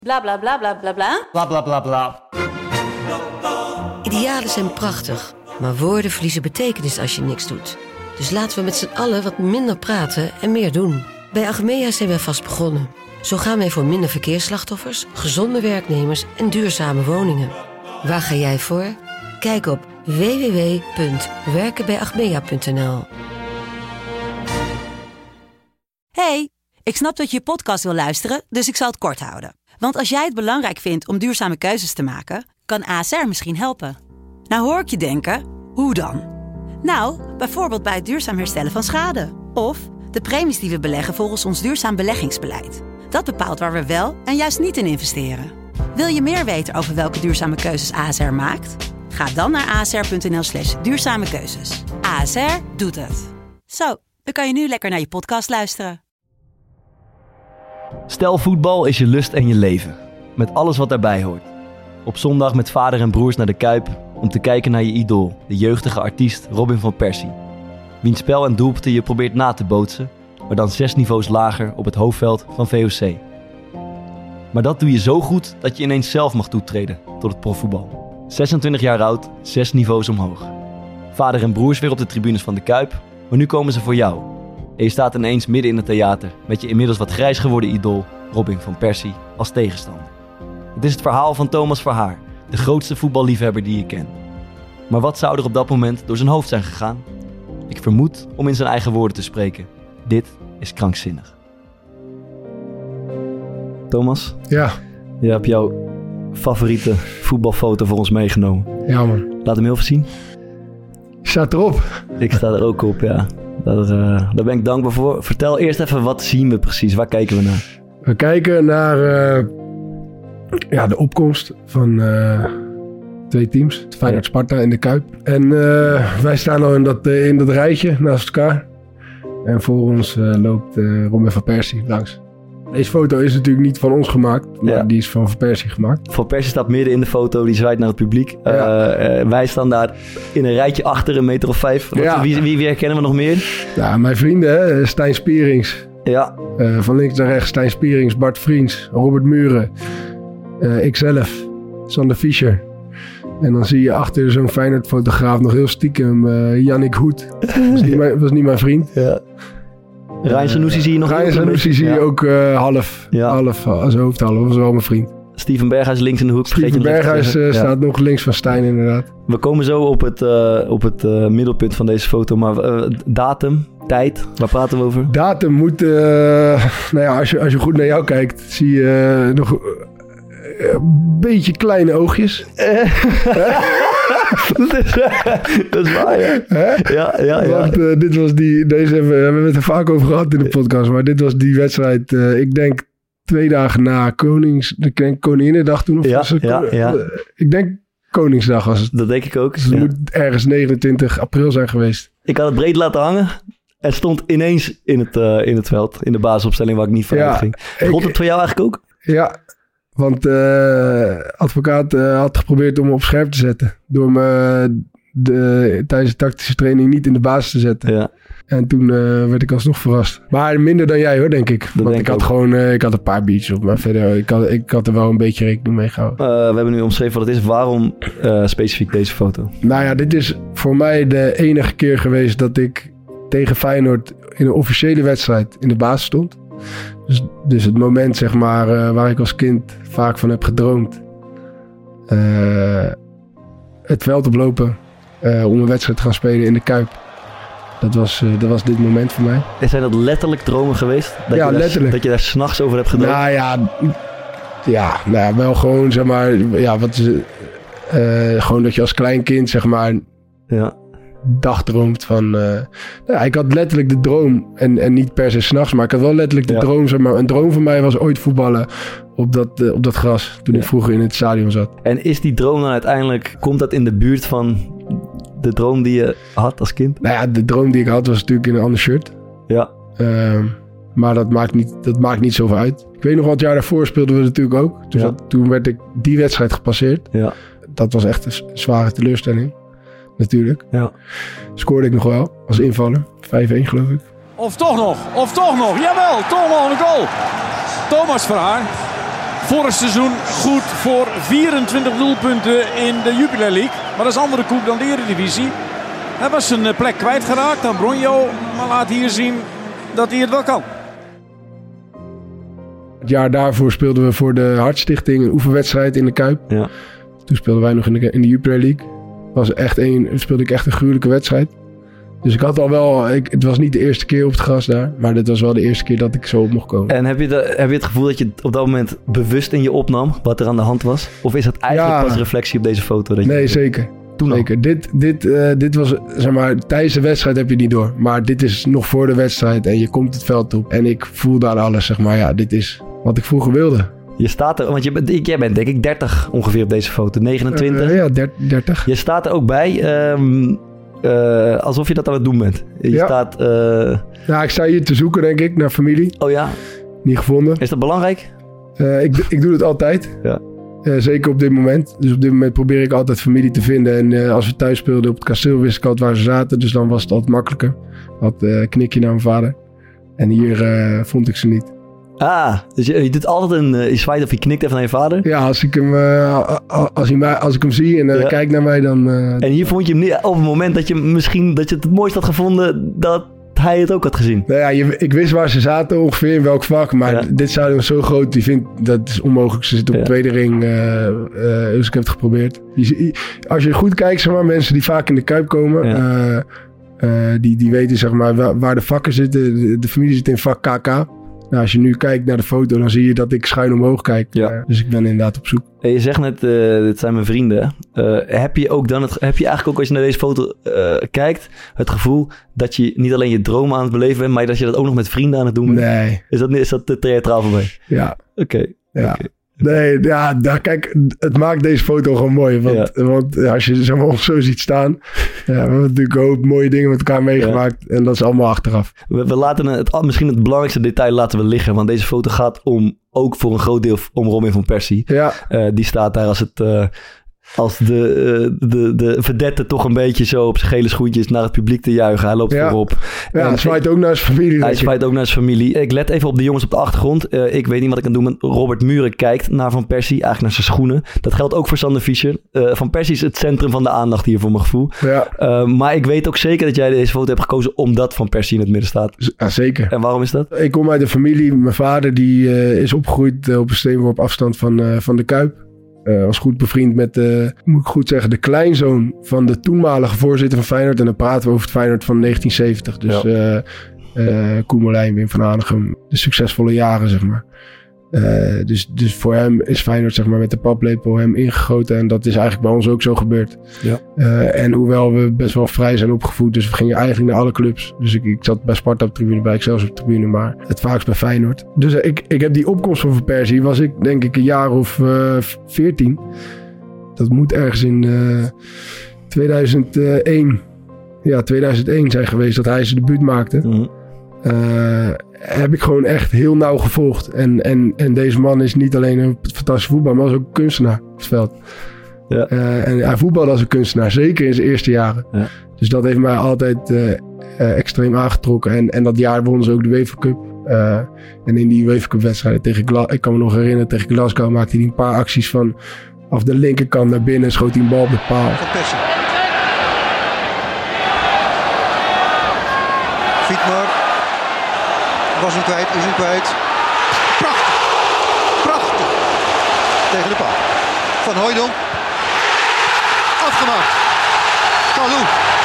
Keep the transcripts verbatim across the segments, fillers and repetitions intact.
Bla bla bla bla bla bla. Bla bla bla bla. Idealen zijn prachtig, maar woorden verliezen betekenis als je niks doet. Dus laten we met z'n allen wat minder praten en meer doen. Bij Achmea zijn wij vast begonnen. Zo gaan wij voor minder verkeersslachtoffers, gezonde werknemers en duurzame woningen. Waar ga jij voor? Kijk op w w w punt werken bij achmea punt n l. Hey, ik snap dat je je podcast wil luisteren, dus ik zal het kort houden. Want als jij het belangrijk vindt om duurzame keuzes te maken, kan A S R misschien helpen. Nou hoor ik je denken, hoe dan? Nou, bijvoorbeeld bij het duurzaam herstellen van schade. Of de premies die we beleggen volgens ons duurzaam beleggingsbeleid. Dat bepaalt waar we wel en juist niet in investeren. Wil je meer weten over welke duurzame keuzes A S R maakt? Ga dan naar asr.nl slash duurzame keuzes. A S R doet het. Zo, dan kan je nu lekker naar je podcast luisteren. Stel voetbal is je lust en je leven. Met alles wat daarbij hoort. Op zondag met vader en broers naar de Kuip om te kijken naar je idool, de jeugdige artiest Robin van Persie. Wiens spel en doelpunten je probeert na te bootsen, maar dan zes niveaus lager op het hoofdveld van V O C. Maar dat doe je zo goed dat je ineens zelf mag toetreden tot het profvoetbal. zesentwintig jaar oud, zes niveaus omhoog. Vader en broers weer op de tribunes van de Kuip, maar nu komen ze voor jou. En je staat ineens midden in het theater met je inmiddels wat grijs geworden idool Robin van Persie als tegenstander. Het is het verhaal van Thomas Verhaar, de grootste voetballiefhebber die je kent. Maar wat zou er op dat moment door zijn hoofd zijn gegaan? Ik vermoed om in zijn eigen woorden te spreken. Dit is krankzinnig. Thomas? Ja. Je hebt jouw favoriete voetbalfoto voor ons meegenomen. Ja, man. Laat hem heel even zien. Staat erop. Ik sta er ook op, ja. Daar, uh, daar ben ik dankbaar voor. Vertel eerst even, wat zien we precies? Waar kijken we naar? We kijken naar uh, ja, de opkomst van uh, twee teams. Feyenoord Sparta in de Kuip. En uh, wij staan al in dat, uh, in dat rijtje naast elkaar. En voor ons uh, loopt uh, Robin van Persie langs. Deze foto is natuurlijk niet van ons gemaakt, maar ja. Die is van Van Persie gemaakt. Van Persie staat midden in de foto, die zwaait naar het publiek. Ja. Uh, uh, wij staan daar in een rijtje achter, een meter of vijf. Wat, ja. wie, wie, wie herkennen we nog meer? Ja, mijn vrienden, hè? Stijn Spierings. Ja. Uh, van links naar rechts, Stijn Spierings, Bart Vriends, Robert Muren. Uh, ikzelf, Sander Fischer. En dan zie je achter zo'n Feyenoord-fotograaf nog heel stiekem uh, Yannick Hoed. Was niet mijn, was niet mijn vriend. Ja. Ryan Sanusi zie je nog. Ryan Sanusi zie je ja. ook uh, half, ja. half als hoofdhalf. Dat was wel mijn vriend. Steven Berghuis links in de hoek. Steven Berghuis uh, ja. staat nog links van Stijn inderdaad. We komen zo op het, uh, op het uh, middelpunt van deze foto. Maar uh, datum, tijd, waar praten we over? Datum moet... Uh, nou ja, als je, als je goed naar jou kijkt, zie je uh, nog... Uh, een beetje kleine oogjes. dat, is, dat is waar, ja. ja, ja, ja. Want uh, dit was die... Deze hebben we, we hebben het er vaak over gehad in de podcast. Maar dit was die wedstrijd, uh, ik denk twee dagen na Konings... Ik denk Koninginnedag toen. Of ja, was het, ja, ja. Ik denk Koningsdag was het. Dat denk ik ook. Dus het ja. moet ergens negenentwintig april zijn geweest. Ik had het breed laten hangen. En stond ineens in het, uh, in het veld. In de basisopstelling waar ik niet van ja, ging. Gold het voor jou eigenlijk ook? Ja. Want de uh, advocaat uh, had geprobeerd om me op scherp te zetten. Door me de, tijdens de tactische training niet in de basis te zetten. Ja. En toen uh, werd ik alsnog verrast. Maar minder dan jij hoor, denk ik. Dat Want denk ik had ook. gewoon uh, ik had een paar biertjes op. Maar verder, ik had, ik had er wel een beetje rekening mee gehouden. Uh, we hebben nu omschreven wat het is. Waarom uh, specifiek deze foto? Nou ja, dit is voor mij de enige keer geweest dat ik tegen Feyenoord in een officiële wedstrijd in de basis stond. Dus, dus het moment, zeg maar, uh, waar ik als kind vaak van heb gedroomd. Uh, het veld oplopen uh, om een wedstrijd te gaan spelen in de Kuip. Dat was, uh, dat was dit moment voor mij. En zijn dat letterlijk dromen geweest? Dat ja, je daar, letterlijk. Dat je daar 's nachts over hebt gedroomd? Nou ja, ja, nou ja wel gewoon, zeg maar, ja, wat is, uh, gewoon dat je als klein kind, zeg maar... Ja. dagdroomt van... Uh, ja, ik had letterlijk de droom, en, en niet per se 's nachts, maar ik had wel letterlijk de ja. droom. Zeg maar, een droom van mij was ooit voetballen op dat, uh, op dat gras, toen ja. ik vroeger in het stadion zat. En is die droom dan uiteindelijk, komt dat in de buurt van de droom die je had als kind? Nou ja, de droom die ik had was natuurlijk in een ander shirt. Ja. Uh, maar dat maakt, niet, dat maakt niet zoveel uit. Ik weet nog wat jaar daarvoor speelden we natuurlijk ook. Dus ja. dat, toen werd ik die wedstrijd gepasseerd. Ja. Dat was echt een zware teleurstelling. Natuurlijk. Ja. Scoorde ik nog wel als invaller. vijf-een geloof ik. Of toch nog, of toch nog. Jawel, toch nog een goal. Thomas Verhaar. vorig seizoen goed voor vierentwintig doelpunten in de Jupiler League. Maar dat is andere koek dan de Eredivisie. Hij was zijn plek kwijtgeraakt aan Bronjo, maar laat hier zien dat hij het wel kan. Het jaar daarvoor speelden we voor de Hartstichting een oefenwedstrijd in de Kuip. Ja. Toen speelden wij nog in de, in de Jupiler League. Was echt een, speelde ik echt een gruwelijke wedstrijd. Dus ik had al wel... Ik, het was niet de eerste keer op het gras daar. Maar dit was wel de eerste keer dat ik zo op mocht komen. En heb je, de, heb je het gevoel dat je op dat moment bewust in je opnam wat er aan de hand was? Of is dat eigenlijk ja. pas reflectie op deze foto? Dat je nee, zeker. Toen zeker. Dit, dit, uh, dit was, zeg maar, tijdens de wedstrijd heb je het niet door. Maar dit is nog voor de wedstrijd en je komt het veld op. En ik voel daar alles, zeg maar. Ja, dit is wat ik vroeger wilde. Je staat er, want je bent, jij bent denk ik dertig ongeveer op deze foto, negenentwintig. Uh, ja, dertig. Je staat er ook bij, um, uh, alsof je dat aan het doen bent. Je ja. staat... Uh... Ja, ik sta hier te zoeken, denk ik, naar familie. Oh ja? Niet gevonden. Is dat belangrijk? Uh, ik, ik doe het altijd. Ja. Uh, zeker op dit moment. Dus op dit moment probeer ik altijd familie te vinden. En uh, als we thuis speelden op het kasteel, wist ik altijd waar ze zaten. Dus dan was het altijd makkelijker. Had een uh, knikje naar mijn vader. En hier uh, vond ik ze niet. Ah, dus je, je doet altijd een... Uh, je zwaait of je knikt even naar je vader? Ja, als ik hem, uh, als hij mij, als ik hem zie en uh, ja. kijkt naar mij, dan... Uh, en hier vond je hem niet op het moment dat je misschien... dat je het het mooist had gevonden dat hij het ook had gezien? Nou ja, je, ik wist waar ze zaten ongeveer, in welk vak. Maar ja. dit stadion is zo groot, die vindt dat is onmogelijk. Ze zitten op de ja. tweede ring, uh, uh, dus ik heb het geprobeerd. Je, als je goed kijkt, zeg maar, mensen die vaak in de Kuip komen... Ja. Uh, uh, die, die weten, zeg maar, waar, waar de vakken zitten. De, de familie zit in vak K K. Nou, als je nu kijkt naar de foto, dan zie je dat ik schuin omhoog kijk. Ja. Uh, dus ik ben inderdaad op zoek. En je zegt net, uh, dit zijn mijn vrienden. Uh, heb je ook dan het, heb je eigenlijk ook als je naar deze foto uh, kijkt, het gevoel dat je niet alleen je dromen aan het beleven bent, maar dat je dat ook nog met vrienden aan het doen bent? Nee. Is dat, is dat te theatraal voorbij? Ja. Oké. Okay. Ja. Okay. Nee, ja, daar, kijk, het maakt deze foto gewoon mooi. Want, ja. want ja, als je zeg maar, ons zo ziet staan... Ja, we hebben natuurlijk een hoop mooie dingen met elkaar meegemaakt. Ja. En dat is allemaal achteraf. We, we laten het, misschien het belangrijkste detail laten we liggen. Want deze foto gaat om, ook voor een groot deel om Robin van Persie. Ja. Uh, die staat daar als het... Uh, Als de, de, de verdette toch een beetje zo op zijn gele schoentjes naar het publiek te juichen. Hij loopt ja. voorop. Ja, hij zwaait ook naar zijn familie. Hij zwaait ook naar zijn familie. Ik let even op de jongens op de achtergrond. Uh, ik weet niet wat ik kan doen. Robert Muren kijkt naar Van Persie. Eigenlijk naar zijn schoenen. Dat geldt ook voor Sander Fischer. Uh, Van Persie is het centrum van de aandacht hier voor mijn gevoel. Ja. Uh, maar ik weet ook zeker dat jij deze foto hebt gekozen omdat Van Persie in het midden staat. Ja, zeker. En waarom is dat? Ik kom uit een familie. Mijn vader die uh, is opgegroeid uh, op een steenworp afstand van, uh, van de Kuip. Uh, was goed bevriend met, uh, moet ik goed zeggen, de kleinzoon van de toenmalige voorzitter van Feyenoord. En dan praten we over het Feyenoord van negentien zeventig. Dus ja. uh, uh, Koen Molijn, Wim van Hanegem, de succesvolle jaren, zeg maar. Uh, dus, dus voor hem is Feyenoord, zeg maar, met de paplepel hem ingegoten. En dat is eigenlijk bij ons ook zo gebeurd. Ja. Uh, en hoewel we best wel vrij zijn opgevoed, dus we gingen eigenlijk naar alle clubs. Dus ik, ik zat bij Sparta op de tribune, bij Excelsior op de tribune, maar het vaakst bij Feyenoord. Dus uh, ik, ik heb die opkomst van Van Persie, was ik denk ik een jaar of uh, veertien. Dat moet ergens in uh, tweeduizend één, ja, tweeduizend één zijn geweest dat hij zijn debuut maakte. Mm-hmm. Uh, heb ik gewoon echt heel nauw gevolgd. En, en, en deze man is niet alleen een fantastische voetballer, maar was ook een kunstenaar op het veld. Ja. Uh, en hij voetbalde als een kunstenaar, zeker in zijn eerste jaren. Ja. Dus dat heeft mij altijd uh, uh, extreem aangetrokken. En, en dat jaar wonnen ze ook de UEFA Cup. Uh, en in die UEFA Cup wedstrijden tegen Glasgow, ik kan me nog herinneren, tegen Glasgow maakte hij een paar acties van af de linkerkant naar binnen, schoot hij een bal op de paal. Fietmar. Was hem kwijt, is hem kwijt. Prachtig. Prachtig. Tegen de paal. Van Hooijdonk. Afgemaakt. Kalou.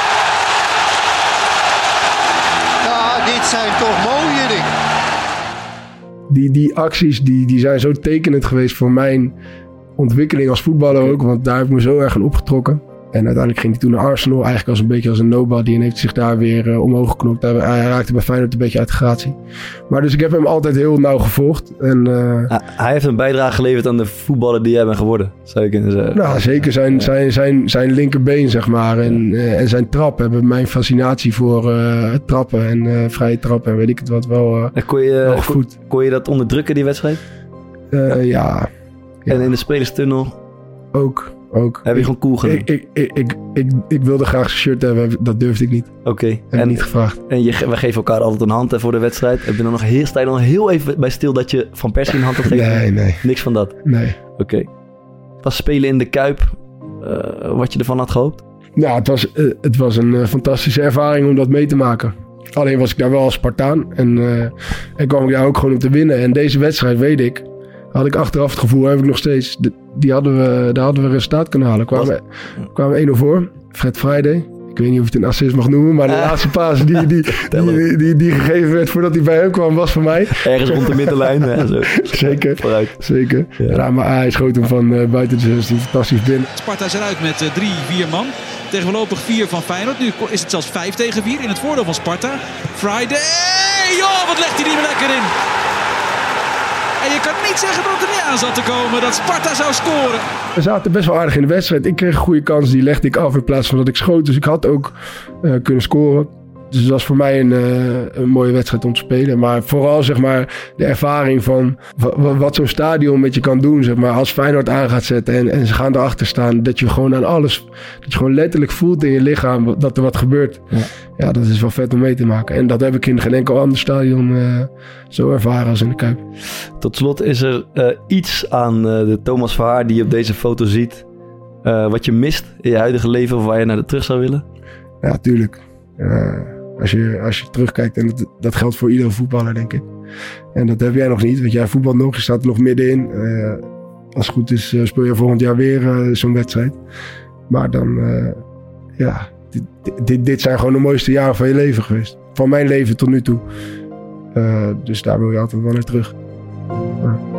Ja, dit zijn toch mooie dingen. Die, die acties die, die zijn zo tekenend geweest voor mijn ontwikkeling als voetballer ook. Want daar heb ik me zo erg aan opgetrokken. En uiteindelijk ging hij toen naar Arsenal, eigenlijk als een beetje als een nobody. En heeft zich daar weer uh, omhoog geknopt. Hij, hij raakte bij Feyenoord een beetje uit de gratie. Maar dus ik heb hem altijd heel nauw gevolgd. En, uh, ah, hij heeft een bijdrage geleverd aan de voetballer die jij bent geworden, zou je kunnen zeggen. Nou, zeker zijn, ja. zijn, zijn, zijn linkerbeen, zeg maar. En, ja. uh, en zijn trap hebben mijn fascinatie voor uh, trappen en uh, vrije trappen. En weet ik het wat wel uh, kon, je, kon, kon je dat onderdrukken, die wedstrijd? Uh, ja. En ja. in de spelerstunnel? Ook. ook. Heb je gewoon cool gedaan? Ik, ik, ik, ik, ik, ik wilde graag een shirt hebben, dat durfde ik niet. Oké. Okay. Heb ik niet gevraagd. En je, we geven elkaar altijd een hand hè, voor de wedstrijd. Heb je dan nog heel, sta je dan heel even bij stil dat je Van Persie een hand had gegeven? Nee, nee. Niks van dat? Nee. Oké. Okay. Was spelen in de Kuip uh, wat je ervan had gehoopt? Ja, het was, uh, het was een uh, fantastische ervaring om dat mee te maken. Alleen was ik daar wel als Spartaan. En, uh, en kwam ik daar ook gewoon om te winnen. En deze wedstrijd, weet ik, had ik achteraf het gevoel, heb ik nog steeds. De, die hadden we, daar hadden we resultaat kunnen halen. Kwamen kwamen één nul voor. Fred Friday. Ik weet niet of je het een assist mag noemen. Maar de uh, laatste paas die, die, die, die, die, die gegeven werd voordat hij bij hem kwam, was voor mij. Ergens rond de middenlijn. Hè, zo. Zeker. Vooruit. Zeker. Ja. Ja, maar hij schoot hem van uh, buiten de zestien fantastisch binnen. Sparta is eruit met uh, drie, vier man. Tegen voorlopig vier van Feyenoord. Nu is het zelfs vijf tegen vier in het voordeel van Sparta. Friday. Joh, wat legt hij die er lekker in. En je kan niet zeggen dat het er niet aan zat te komen. Dat Sparta zou scoren. We zaten best wel aardig in de wedstrijd. Ik kreeg een goede kans. Die legde ik af in plaats van dat ik schoot. Dus ik had ook uh, kunnen scoren. Dus het was voor mij een, uh, een mooie wedstrijd om te spelen. Maar vooral zeg maar de ervaring van w- wat zo'n stadion met je kan doen. Zeg maar, als Feyenoord aan gaat zetten en, en ze gaan erachter staan. Dat je gewoon aan alles, dat je gewoon letterlijk voelt in je lichaam dat er wat gebeurt. Ja, ja dat is wel vet om mee te maken. En dat heb ik in geen enkel ander stadion uh, zo ervaren als in de Kuip. Tot slot is er uh, iets aan uh, de Thomas Verhaar die je op deze foto ziet. Uh, wat je mist in je huidige leven of waar je naar de terug zou willen? Ja, tuurlijk. Uh, Als je, als je terugkijkt, en dat, dat geldt voor iedere voetballer, denk ik. En dat heb jij nog niet, want jij voetbalt nog, je staat er nog middenin. Uh, als het goed is, uh, speel je volgend jaar weer uh, zo'n wedstrijd. Maar dan, uh, ja, dit, dit, dit zijn gewoon de mooiste jaren van je leven geweest. Van mijn leven tot nu toe. Uh, dus daar wil je altijd wel naar terug. Uh.